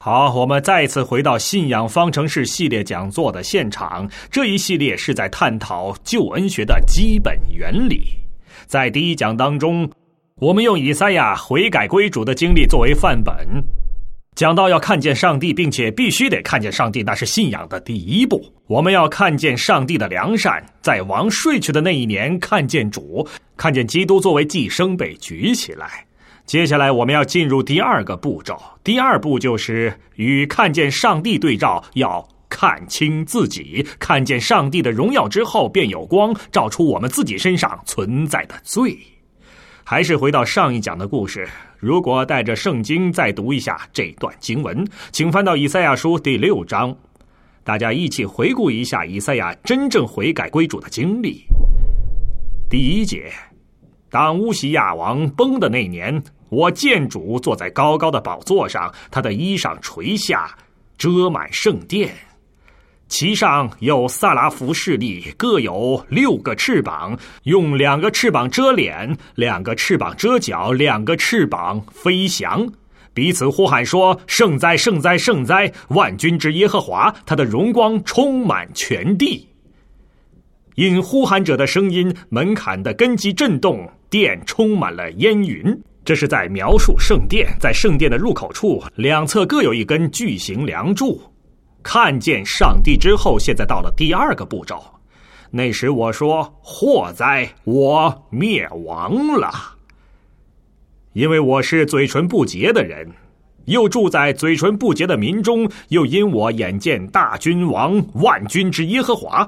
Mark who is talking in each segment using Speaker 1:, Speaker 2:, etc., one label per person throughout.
Speaker 1: 好，我们再次回到信仰方程式系列讲座的现场。这一系列是在探讨救恩学的基本原理。在第一讲当中，我们用以赛亚悔改归主的经历作为范本，讲到要看见上帝，并且必须得看见上帝，那是信仰的第一步。我们要看见上帝的良善，在王睡去的那一年看见主，看见基督作为寄生被举起来。接下来我们要进入第二个步骤，第二步就是与看见上帝对照，要看清自己。看见上帝的荣耀之后，便有光照出我们自己身上存在的罪。还是回到上一讲的故事，如果带着圣经再读一下这段经文，请翻到以赛亚书第6章，大家一起回顾一下以赛亚真正悔改归主的经历。第1节，当乌西亚王崩的那年，我见主坐在高高的宝座上，他的衣裳垂下，遮满圣殿。其上有撒拉弗势力，各有6个翅膀，用2个翅膀遮脸，2个翅膀遮脚，2个翅膀飞翔，彼此呼喊说：圣哉，圣哉，圣哉！万军之耶和华，他的荣光充满全地。因呼喊者的声音，门槛的根基震动，殿充满了烟云。这是在描述圣殿，在圣殿的入口处，两侧各有一根巨型梁柱。看见上帝之后，现在到了第2个步骤。那时我说：祸哉，我灭亡了，因为我是嘴唇不洁的人，又住在嘴唇不洁的民中，又因我眼见大君王万军之耶和华。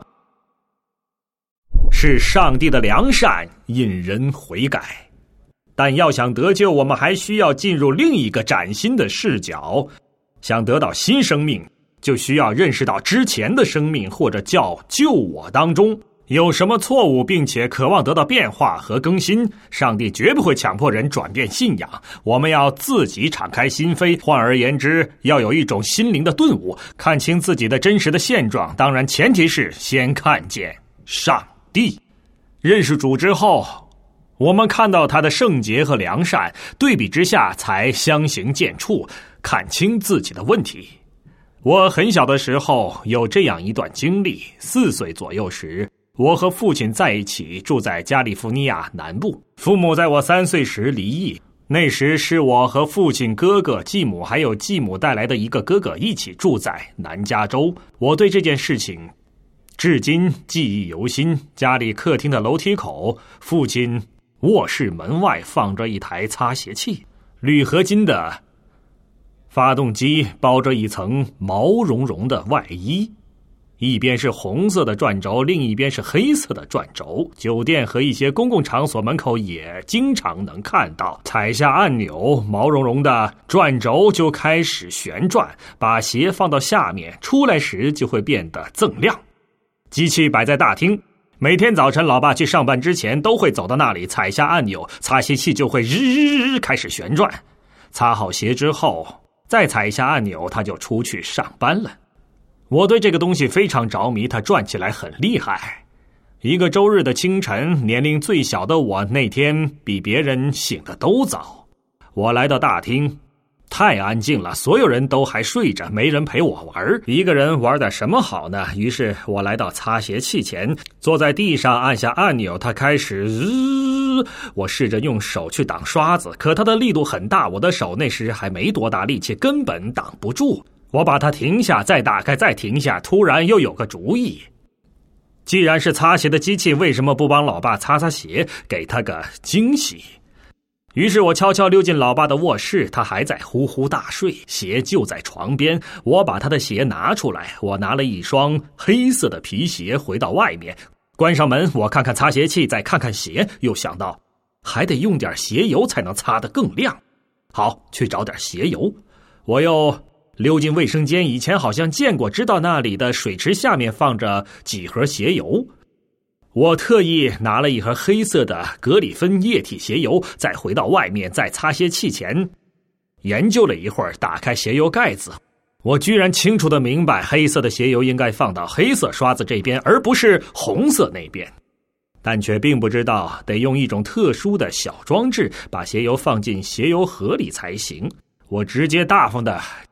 Speaker 1: 是上帝的良善引人悔改，但要想得救，我们还需要进入另一个崭新的视角。想得到新生命，就需要认识到之前的生命或者叫救我当中有什么错误，并且渴望得到变化和更新。上帝绝不会强迫人转变信仰，我们要自己敞开心扉。换而言之，要有一种心灵的顿悟，看清自己的真实的现状。当然前提是先看见上帝。认识主之后，我们看到他的圣洁和良善，对比之下才相形见绌，看清自己的问题。我很小的时候有这样一段经历，4岁左右时，我和父亲在一起住在加利福尼亚南部，父母在我3岁时离异。那时是我和父亲、哥哥、继母还有继母带来的一个哥哥一起住在南加州。我对这件事情至今记忆犹新。家里客厅的楼梯口，父亲卧室门外放着一台擦鞋器，铝合金的发动机包着一层毛茸茸的外衣，一边是红色的转轴，另一边是黑色的转轴。酒店和一些公共场所门口也经常能看到，踩下按钮，毛茸茸的转轴就开始旋转，把鞋放到下面，出来时就会变得锃亮。机器摆在大厅，每天早晨老爸去上班之前都会走到那里，踩下按钮，擦鞋器就会日开始旋转。擦好鞋之后再踩一下按钮，他就出去上班了。我对这个东西非常着迷，它转起来很厉害。一个周日的清晨，年龄最小的我那天比别人醒得都早。我来到大厅，太安静了，所有人都还睡着，没人陪我玩。一个人玩点什么好呢？于是我来到擦鞋器前，坐在地上按下按钮，它开始我试着用手去挡刷子，可它的力度很大，我的手那时还没多大力气，根本挡不住。我把它停下，再打开，再停下，突然又有个主意。既然是擦鞋的机器，为什么不帮老爸擦擦鞋，给他个惊喜？于是我悄悄溜进老爸的卧室，他还在呼呼大睡，鞋就在床边。我把他的鞋拿出来，我拿了一双黑色的皮鞋回到外面，关上门，我看看擦鞋器，再看看鞋，又想到还得用点鞋油才能擦得更亮。好，去找点鞋油。我又溜进卫生间，以前好像见过，知道那里的水池下面放着几盒鞋油。我特意拿了一盒黑色的格里芬液体鞋油，再回到外面，在擦鞋器前研究了一会儿，打开鞋油盖子。我居然清楚地明白，黑色的鞋油应该放到黑色刷子这边，而不是红色那边，但却并不知道得用一种特殊的小装置把鞋油放进鞋油盒里才行。我直接大方地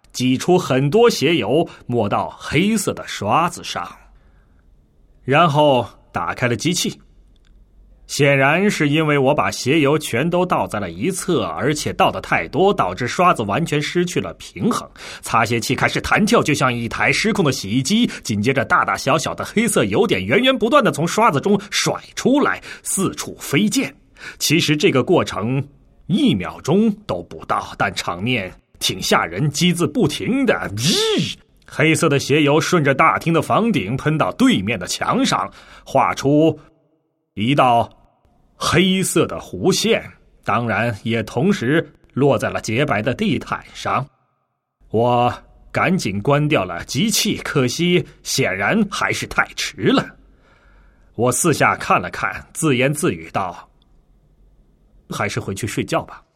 Speaker 1: 挤出很多血油，抹到黑色的刷子上，然后打开了机器。显然是因为我把鞋油全都倒在了一侧，而且倒得太多，导致刷子完全失去了平衡。擦鞋器开始弹跳，就像一台失控的洗衣机。紧接着大大小小的黑色油点源源不断地从刷子中甩出来，四处飞溅。其实这个过程1秒钟都不到，但场面挺吓人，机子不停的黑色的鞋油顺着大厅的房顶喷到对面的墙上，画出一道黑色的弧线，当然也同时落在了洁白的地毯上。我赶紧关掉了机器，可惜显然还是太迟了。我四下看了看，自言自语道：还是回去睡觉吧。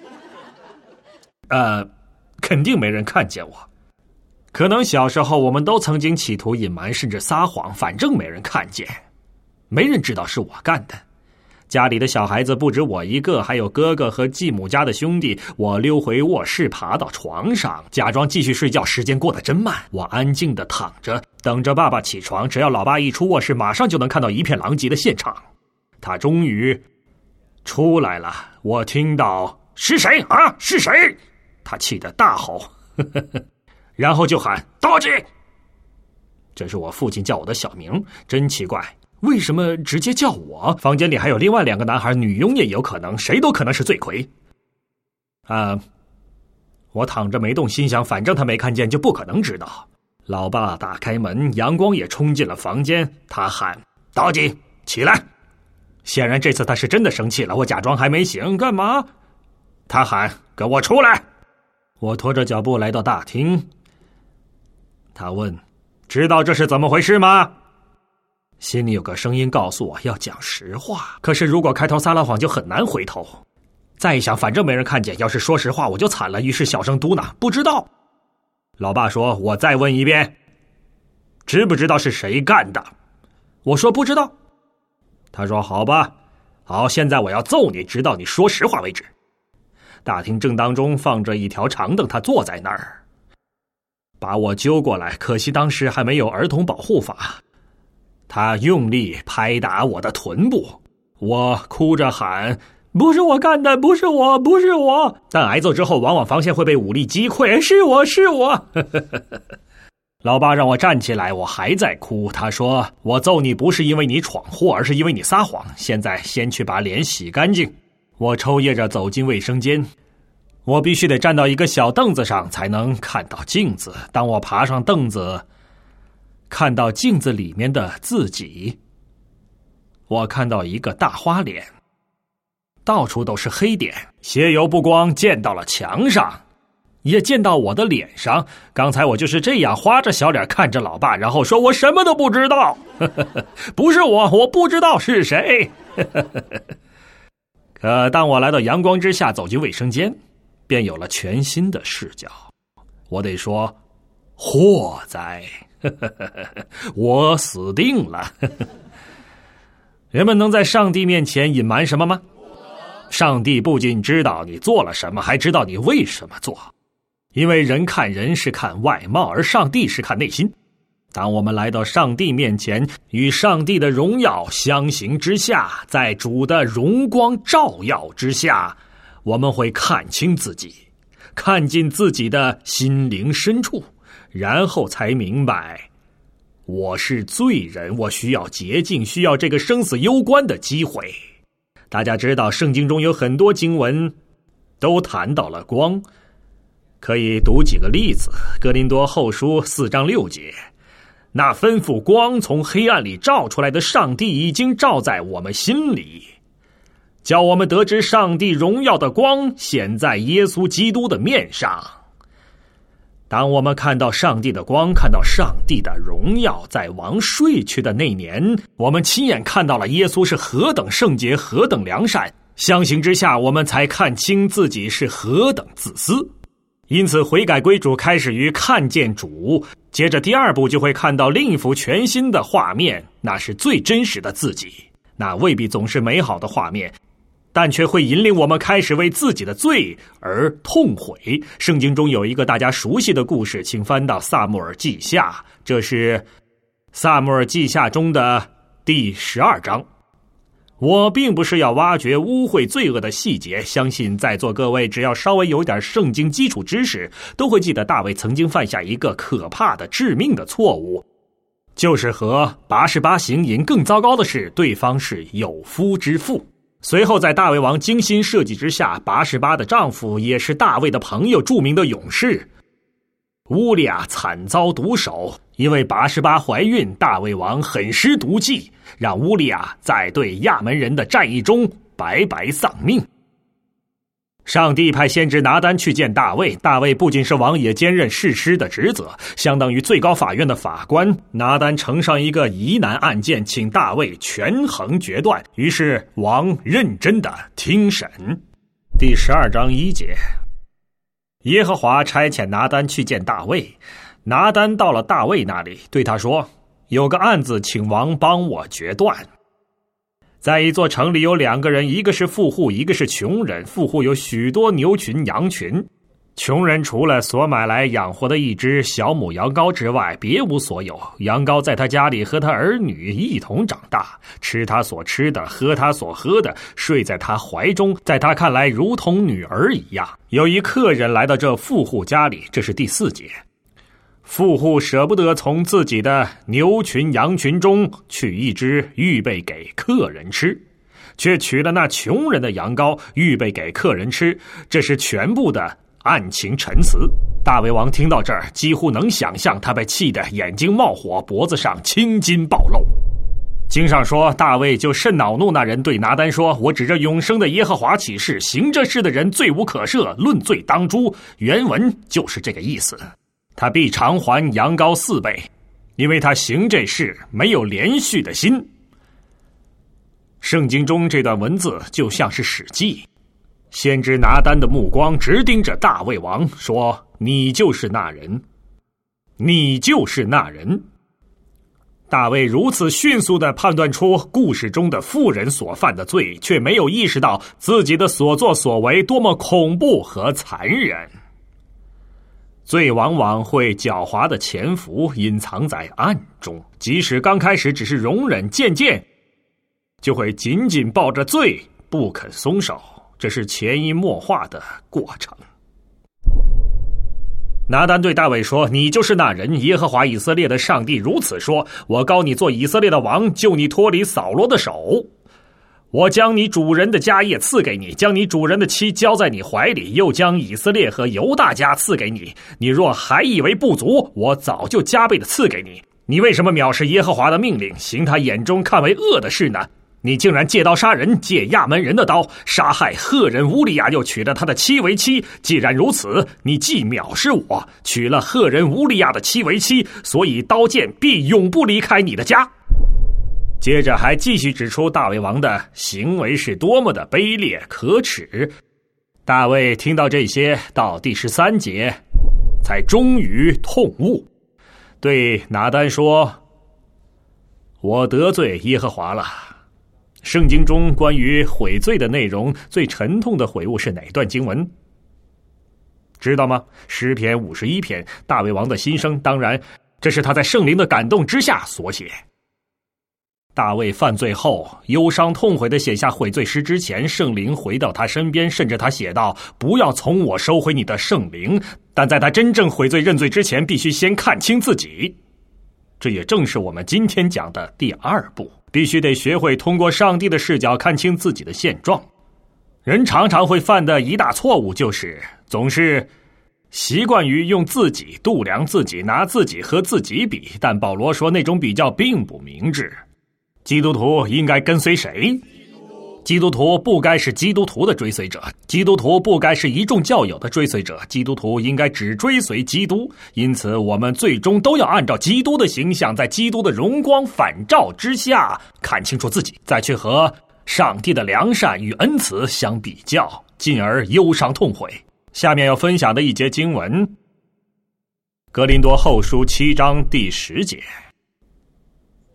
Speaker 1: 肯定没人看见我。可能小时候我们都曾经企图隐瞒甚至撒谎，反正没人看见，没人知道是我干的。家里的小孩子不止我一个，还有哥哥和继母家的兄弟。我溜回卧室，爬到床上，假装继续睡觉。时间过得真慢，我安静地躺着，等着爸爸起床。只要老爸一出卧室，马上就能看到一片狼藉的现场。他终于出来了，我听到是谁啊？是谁？他气得大吼，然后就喊道歉。这是我父亲叫我的小名，真奇怪。为什么直接叫我？房间里还有另外2个男孩，女佣也有可能，谁都可能是罪魁。我躺着没动，心想反正他没看见，就不可能知道。老爸打开门，阳光也冲进了房间，他喊道吉起来。显然这次他是真的生气了。我假装还没醒，干嘛？他喊跟我出来。我拖着脚步来到大厅，他问知道这是怎么回事吗？心里有个声音告诉我要讲实话，可是如果开头撒了谎就很难回头。再一想，反正没人看见，要是说实话我就惨了，于是小声嘟囔不知道。老爸说我再问一遍，知不知道是谁干的？我说不知道。他说好吧，好，现在我要揍你，直到你说实话为止。大厅正当中放着一条长凳，他坐在那儿，把我揪过来，可惜当时还没有儿童保护法。他用力拍打我的臀部，我哭着喊不是我干的，不是我，不是我。但挨揍之后往往防线会被武力击溃，是我是我。老爸让我站起来，我还在哭。他说我揍你不是因为你闯祸，而是因为你撒谎。现在先去把脸洗干净。我抽噎着走进卫生间，我必须得站到一个小凳子上才能看到镜子。当我爬上凳子，看到镜子里面的自己，我看到一个大花脸，到处都是黑点，鞋油不光溅到了墙上，也溅到我的脸上。刚才我就是这样花着小脸看着老爸，然后说我什么都不知道。不是我不知道是谁。可当我来到阳光之下，走进卫生间，便有了全新的视角。我得说祸哉，我死定了。人们能在上帝面前隐瞒什么吗？上帝不仅知道你做了什么，还知道你为什么做。因为人看人是看外貌，而上帝是看内心。当我们来到上帝面前，与上帝的荣耀相形之下，在主的荣光照耀之下，我们会看清自己，看进自己的心灵深处，然后才明白我是罪人，我需要洁净，需要这个生死攸关的机会。大家知道圣经中有很多经文都谈到了光，可以读几个例子。哥林多后书4章6节，那吩咐光从黑暗里照出来的上帝已经照在我们心里，叫我们得知上帝荣耀的光显在耶稣基督的面上。当我们看到上帝的光，看到上帝的荣耀，在王睡去的那年，我们亲眼看到了耶稣是何等圣洁，何等良善，相形之下，我们才看清自己是何等自私。因此悔改归主开始于看见主，接着第二步就会看到另一幅全新的画面，那是最真实的自己。那未必总是美好的画面， 但却会引领我们开始为自己的罪而痛悔。圣经中有一个大家熟悉的故事，请翻到撒母耳记下，这是撒母耳记下中的第12章。我并不是要挖掘污秽罪恶的细节，相信在座各位只要稍微有点圣经基础知识，都会记得大卫曾经犯下一个可怕的致命的错误，就是和拔示巴行淫。更糟糕的是，对方是有夫之妇。随后在大卫王精心设计之下，拔示巴的丈夫也是大卫的朋友，著名的勇士乌利亚惨遭毒手。因为拔示巴怀孕，大卫王狠施毒计，让乌利亚在对亚门人的战役中白白丧命。上帝派先知拿单去见大卫，大卫不仅是王，也兼任士师的职责，相当于最高法院的法官。拿单呈上一个疑难案件，请大卫权衡决断，于是王认真的听审。第12章1节，耶和华差遣拿单去见大卫。拿单到了大卫那里，对他说，有个案子请王帮我决断。在一座城里有2个人，一个是富户，一个是穷人。富户有许多牛群羊群，穷人除了所买来养活的一只小母羊羔之外，别无所有。羊羔在他家里和他儿女一同长大，吃他所吃的，喝他所喝的，睡在他怀中，在他看来如同女儿一样。有一客人来到这富户家里，这是第4节。富户舍不得从自己的牛群羊群中取一只预备给客人吃，却取了那穷人的羊羔预备给客人吃，这是全部的案情陈词。大卫王听到这儿，几乎能想象他被气得眼睛冒火，脖子上青筋暴露。经上说，大卫就甚恼怒，那人对拿单说，我指着永生的耶和华起誓，行这事的人罪无可赦，论罪当诛。原文就是这个意思。他必偿还羊羔4倍，因为他行这事没有连续的心。圣经中这段文字就像是史记，先知拿单的目光直盯着大卫王，说，你就是那人，你就是那人。大卫如此迅速地判断出故事中的妇人所犯的罪，却没有意识到自己的所作所为多么恐怖和残忍。罪往往会狡猾的潜伏，隐藏在暗中，即使刚开始只是容忍，渐渐就会紧紧抱着罪不肯松手，这是潜移默化的过程。拿单对大卫说，你就是那人，耶和华以色列的上帝如此说，我膏你做以色列的王，救你脱离扫罗的手。我将你主人的家业赐给你，将你主人的妻交在你怀里，又将以色列和犹大家赐给你。你若还以为不足，我早就加倍的赐给你。你为什么藐视耶和华的命令，行他眼中看为恶的事呢？你竟然借刀杀人，借亚门人的刀杀害赫人乌利亚，又娶了他的妻为妻。既然如此，你既藐视我，娶了赫人乌利亚的妻为妻，所以刀剑必永不离开你的家。接着还继续指出大卫王的行为是多么的卑劣可耻。大卫听到这些，到第13节才终于痛悟，对拿单说，我得罪耶和华了。圣经中关于悔罪的内容，最沉痛的悔悟是哪段经文？知道吗？诗篇51篇，大卫王的心声。当然，这是他在圣灵的感动之下所写。大卫犯罪后，忧伤痛悔地写下悔罪诗之前，圣灵回到他身边，甚至他写道，不要从我收回你的圣灵。但在他真正悔罪认罪之前，必须先看清自己。这也正是我们今天讲的第2步，必须得学会通过上帝的视角看清自己的现状。人常常会犯的一大错误，就是总是习惯于用自己度量自己，拿自己和自己比。但保罗说，那种比较并不明智。基督徒应该跟随谁？基督徒不该是基督徒的追随者，基督徒不该是一众教友的追随者，基督徒应该只追随基督。因此我们最终都要按照基督的形象，在基督的荣光反照之下看清楚自己，再去和上帝的良善与恩慈相比较，进而忧伤痛悔。下面要分享的一节经文，哥林多后书7章第10节，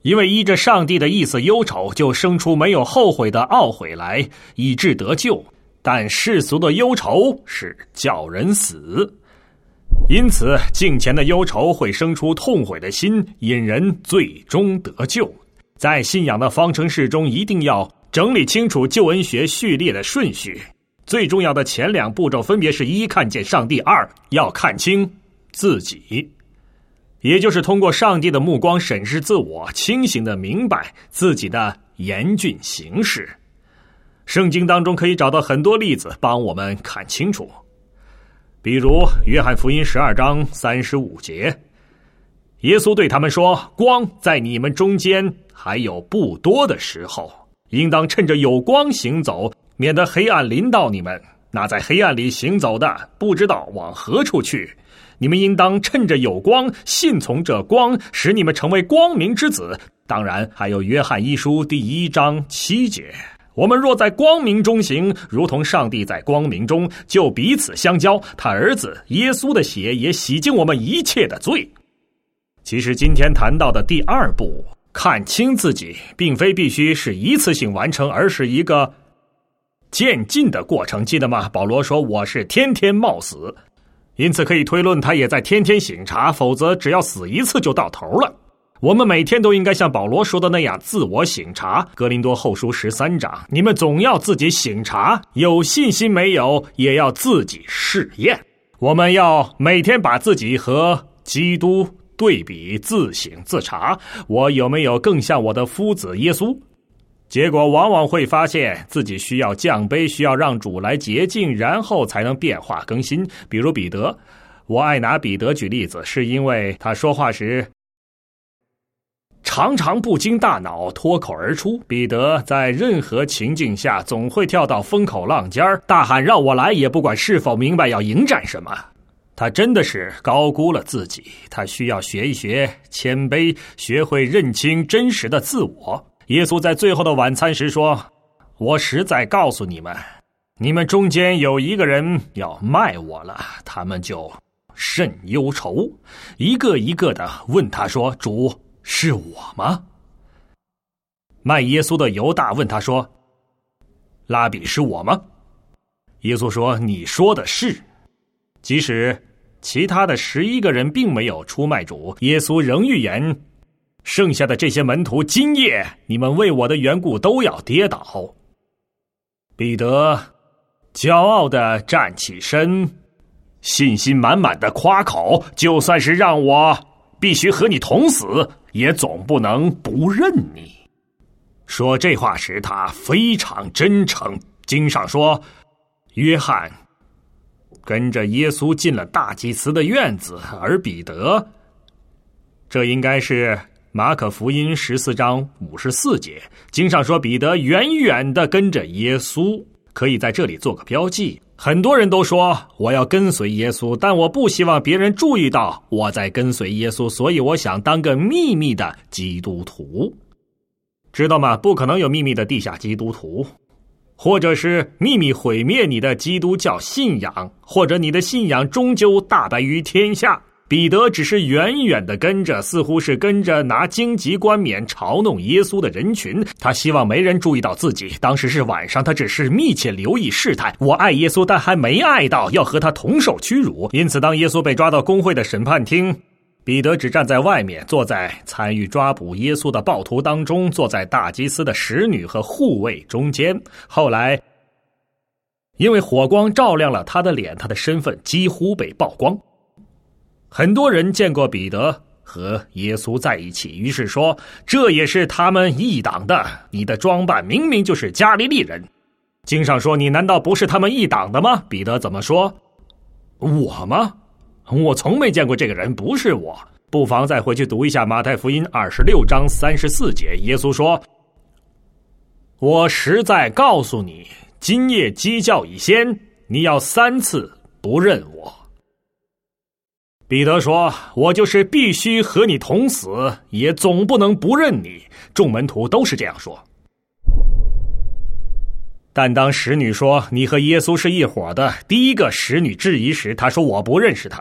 Speaker 1: 因为依着上帝的意思忧愁，就生出没有后悔的懊悔来，以致得救。但世俗的忧愁是叫人死。因此敬虔的忧愁会生出痛悔的心，引人最终得救。在信仰的方程式中，一定要整理清楚救恩学序列的顺序。最重要的前2步骤分别是：1看见上帝；2要看清自己，也就是通过上帝的目光审视自我，清醒地明白自己的严峻形势。圣经当中可以找到很多例子帮我们看清楚，比如约翰福音12章35节，耶稣对他们说：光在你们中间还有不多的时候，应当趁着有光行走，免得黑暗临到你们。那在黑暗里行走的，不知道往何处去。你们应当趁着有光，信从这光，使你们成为光明之子。当然还有约翰一书第1章7节，我们若在光明中行，如同上帝在光明中，就彼此相交。他儿子耶稣的血也洗净我们一切的罪。其实今天谈到的第2步，看清自己，并非必须是一次性完成，而是一个渐进的过程。记得吗？保罗说我是天天冒死，因此可以推论他也在天天省察，否则只要死一次就到头了。我们每天都应该像保罗说的那样自我省察。哥林多后书13章，你们总要自己省察，有信心没有也要自己试验。我们要每天把自己和基督对比，自省自查，我有没有更像我的夫子耶稣？结果往往会发现自己需要降卑，需要让主来洁净，然后才能变化更新。比如彼得，我爱拿彼得举例子，是因为他说话时常常不经大脑脱口而出。彼得在任何情境下总会跳到风口浪尖，大喊让我来，也不管是否明白要迎战什么。他真的是高估了自己，他需要学一学谦卑，学会认清真实的自我。耶稣在最后的晚餐时说，我实在告诉你们，你们中间有一个人要卖我了。他们就甚忧愁，一个一个的问他说，主，是我吗？卖耶稣的犹大问他说，拉比，是我吗？耶稣说，你说的是。即使其他的11个人并没有出卖主，耶稣仍预言剩下的这些门徒，今夜你们为我的缘故都要跌倒。彼得骄傲地站起身，信心满满的夸口，就算是让我必须和你同死，也总不能不认你。说这话时他非常真诚。经上说，约翰跟着耶稣进了大祭司的院子，而彼得，这应该是马可福音14章54节，经上说彼得远远地跟着耶稣。可以在这里做个标记，很多人都说我要跟随耶稣，但我不希望别人注意到我在跟随耶稣，所以我想当个秘密的基督徒。知道吗？不可能有秘密的地下基督徒，或者是秘密毁灭你的基督教信仰，或者你的信仰终究大白于天下。彼得只是远远地跟着，似乎是跟着拿荆棘冠冕嘲弄耶稣的人群。他希望没人注意到自己。当时是晚上，他只是密切留意事态。我爱耶稣，但还没爱到要和他同受屈辱。因此当耶稣被抓到公会的审判厅，彼得只站在外面，坐在参与抓捕耶稣的暴徒当中，坐在大祭司的使女和护卫中间。后来因为火光照亮了他的脸，他的身份几乎被曝光。很多人见过彼得和耶稣在一起，于是说，这也是他们一党的，你的装扮明明就是加利利人。经上说，你难道不是他们一党的吗？彼得怎么说？我吗？我从没见过这个人，不是我。不妨再回去读一下马太福音26章34节，耶稣说，我实在告诉你，今夜鸡叫以先，你要3次不认我。彼得说，我就是必须和你同死，也总不能不认你。众门徒都是这样说。但当使女说，你和耶稣是一伙的，第一个使女质疑时，他说，我不认识他。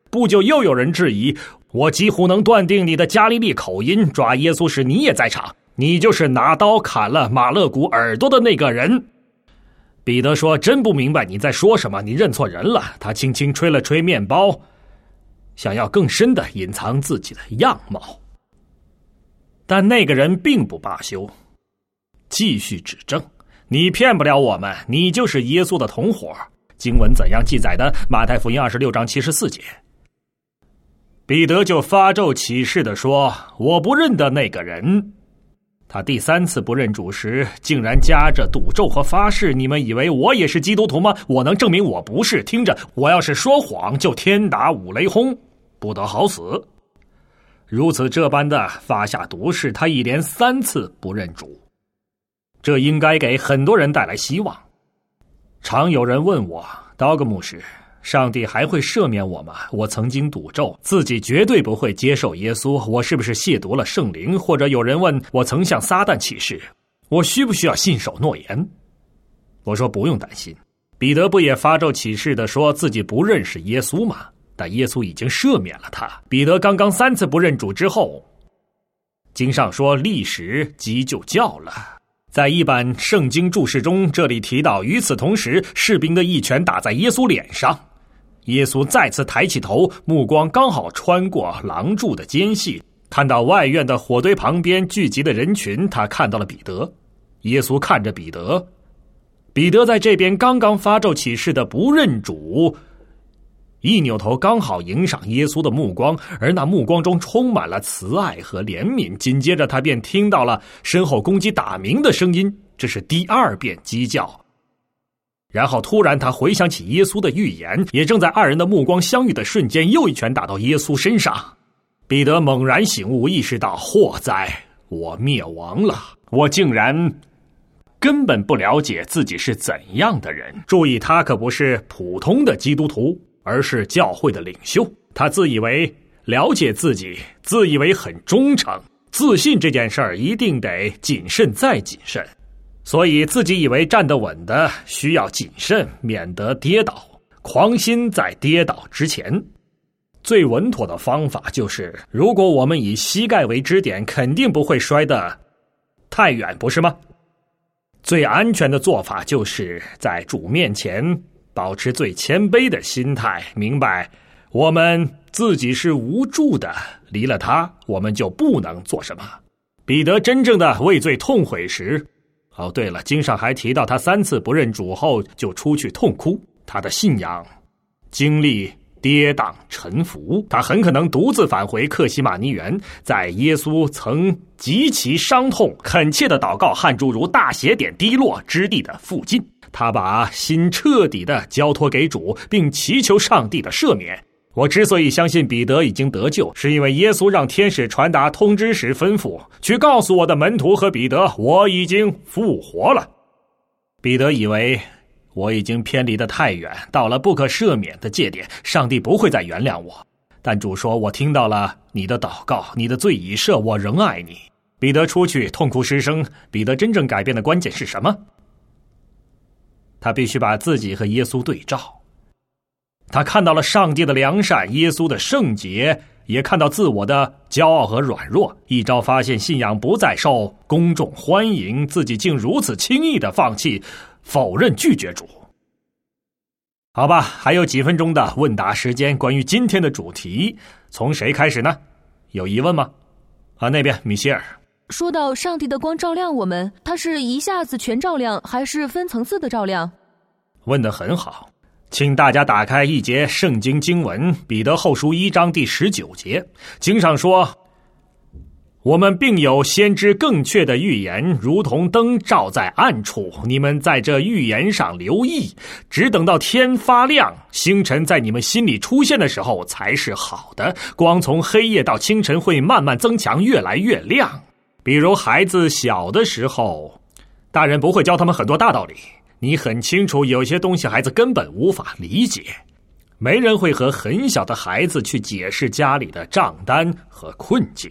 Speaker 1: 不久又有人质疑，我几乎能断定你的加利利口音，抓耶稣时你也在场，你就是拿刀砍了马勒古耳朵的那个人。彼得说，真不明白你在说什么，你认错人了。他轻轻吹了吹面包，想要更深地隐藏自己的样貌。但那个人并不罢休，继续指证，你骗不了我们，你就是耶稣的同伙。经文怎样记载的？马太福音26章74节。彼得就发咒起誓地说，我不认得那个人。他第3次不认主时，竟然夹着赌咒和发誓，你们以为我也是基督徒吗？我能证明我不是，听着，我要是说谎，就天打五雷轰，不得好死。如此这般的发下毒誓，他一连3次不认主，这应该给很多人带来希望。常有人问我，刀格牧师，上帝还会赦免我吗？我曾经赌咒自己绝对不会接受耶稣，我是不是亵渎了圣灵？或者有人问我曾向撒旦起誓，我需不需要信守诺言？我说不用担心。彼得不也发咒起誓地说自己不认识耶稣吗？但耶稣已经赦免了他。彼得刚刚3次不认主之后，经上说立时即就叫了。在一版圣经注释中，这里提到，与此同时，士兵的一拳打在耶稣脸上，耶稣再次抬起头，目光刚好穿过廊柱的间隙，看到外院的火堆旁边聚集的人群，他看到了彼得。耶稣看着彼得，彼得在这边刚刚发咒起誓的不认主，一扭头刚好迎上耶稣的目光，而那目光中充满了慈爱和怜悯。紧接着他便听到了身后公鸡打鸣的声音，这是第2遍鸡叫。然后突然他回想起耶稣的预言，也正在2人的目光相遇的瞬间，又一拳打到耶稣身上。彼得猛然醒悟，意识到祸哉，我灭亡了，我竟然根本不了解自己是怎样的人。注意，他可不是普通的基督徒，而是教会的领袖。他自以为了解自己，自以为很忠诚，自信这件事儿一定得谨慎再谨慎，所以自己以为站得稳的需要谨慎，免得跌倒，狂心在跌倒之前。最稳妥的方法就是，如果我们以膝盖为支点，肯定不会摔得太远，不是吗？最安全的做法就是在主面前保持最谦卑的心态，明白我们自己是无助的，离了他我们就不能做什么。彼得真正的畏罪痛悔时，对了，经上还提到他3次不认主后就出去痛哭，他的信仰经历跌宕沉浮，他很可能独自返回克西马尼园，在耶稣曾极其伤痛恳切的祷告汗珠如大血点滴落之地的附近，他把心彻底的交托给主，并祈求上帝的赦免。我之所以相信彼得已经得救，是因为耶稣让天使传达通知时吩咐，去告诉我的门徒和彼得，我已经复活了。彼得以为我已经偏离得太远，到了不可赦免的界点，上帝不会再原谅我。但主说，我听到了你的祷告，你的罪已赦，我仍爱你。彼得出去痛哭失声。彼得真正改变的关键是什么？他必须把自己和耶稣对照。他看到了上帝的良善，耶稣的圣洁，也看到自我的骄傲和软弱。一朝发现信仰不再受公众欢迎，自己竟如此轻易地放弃、否认、拒绝主。好吧，还有几分钟的问答时间，关于今天的主题，从谁开始呢？有疑问吗？那边米歇尔。
Speaker 2: 说到上帝的光照亮我们，它是一下子全照亮，还是分层次的照亮？
Speaker 1: 问得很好，请大家打开一节圣经经文，彼得后书1章第19节。经上说，我们并有先知更确的预言，如同灯照在暗处，你们在这预言上留意，只等到天发亮，星辰在你们心里出现的时候才是好的。光从黑夜到清晨会慢慢增强，越来越亮。比如孩子小的时候，大人不会教他们很多大道理，你很清楚有些东西孩子根本无法理解，没人会和很小的孩子去解释家里的账单和困境。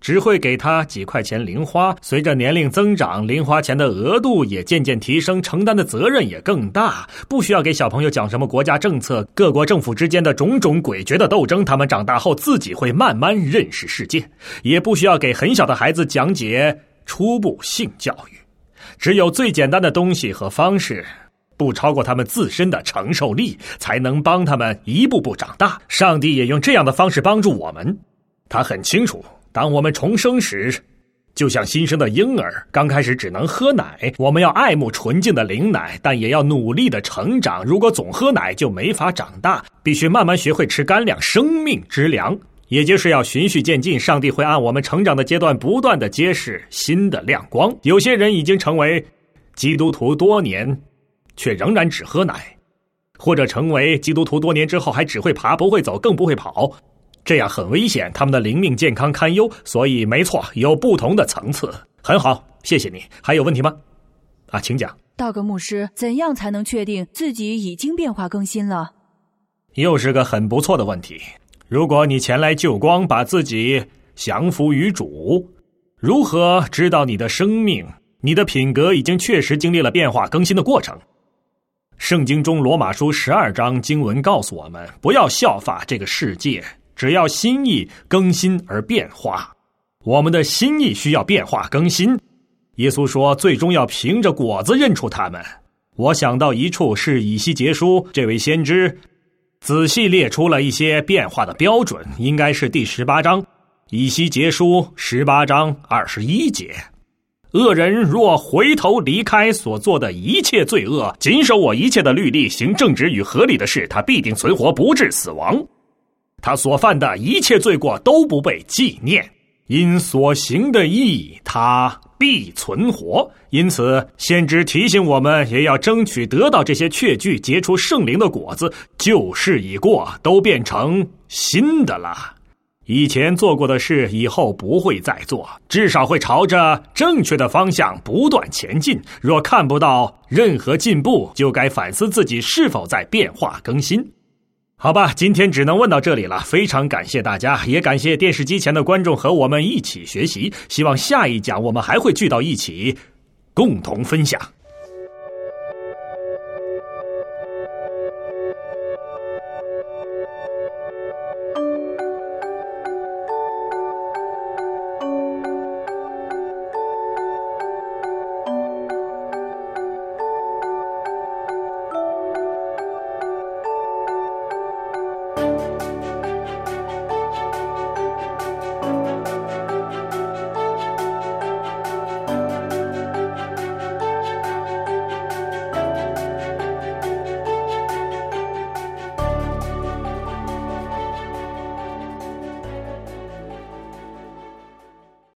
Speaker 1: 只会给他几块钱零花。随着年龄增长，零花钱的额度也渐渐提升，承担的责任也更大。不需要给小朋友讲什么国家政策、各国政府之间的种种诡谲的斗争，他们长大后自己会慢慢认识世界。也不需要给很小的孩子讲解初步性教育，只有最简单的东西和方式，不超过他们自身的承受力，才能帮他们一步步长大。上帝也用这样的方式帮助我们。他很清楚，当我们重生时，就像新生的婴儿，刚开始只能喝奶，我们要爱慕纯净的灵奶，但也要努力的成长。如果总喝奶就没法长大，必须慢慢学会吃干粮，生命之粮。也就是要循序渐进，上帝会按我们成长的阶段不断的揭示新的亮光。有些人已经成为基督徒多年，却仍然只喝奶，或者成为基督徒多年之后还只会爬不会走更不会跑，这样很危险，他们的灵命健康堪忧。所以没错，有不同的层次。很好，谢谢你。还有问题吗？请讲。
Speaker 2: 道格牧师，怎样才能确定自己已经变化更新了？
Speaker 1: 又是个很不错的问题。如果你前来救光，把自己降服于主，如何知道你的生命、你的品格已经确实经历了变化更新的过程？圣经中罗马书12章经文告诉我们，不要效法这个世界，只要心意更新而变化。我们的心意需要变化更新。耶稣说，最终要凭着果子认出他们。我想到一处是以西结书，这位先知仔细列出了一些变化的标准，应该是第18章，以西结书18章21节。恶人若回头离开所做的一切罪恶，谨守我一切的律例，行正直与合理的事，他必定存活，不致死亡。他所犯的一切罪过都不被纪念，因所行的义，他必存活。因此先知提醒我们，也要争取得到这些确据，结出圣灵的果子。旧事已过，都变成新的了。以前做过的事，以后不会再做，至少会朝着正确的方向不断前进。若看不到任何进步，就该反思自己是否在变化更新。好吧，今天只能问到这里了，非常感谢大家，也感谢电视机前的观众和我们一起学习。希望下一讲我们还会聚到一起，共同分享。